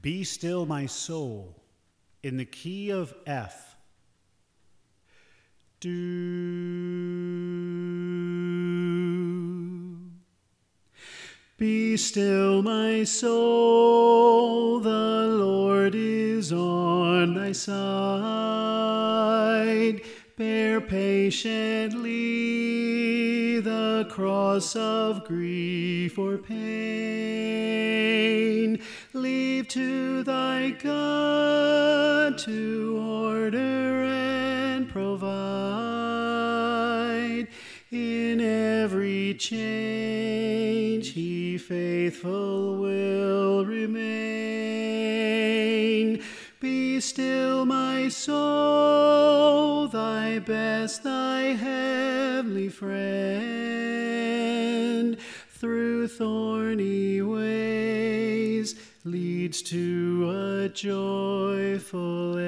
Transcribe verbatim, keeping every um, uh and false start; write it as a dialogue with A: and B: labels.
A: Be Still My Soul in the key of F. Do. Be still, my soul, the Lord is on thy side. Bear patiently the cross of grief or pain. Leave to thy God to order and provide. In every change he faithful will remain. Be still, my soul, thy best, thy heavenly friend, through thorny ways leads to a joyful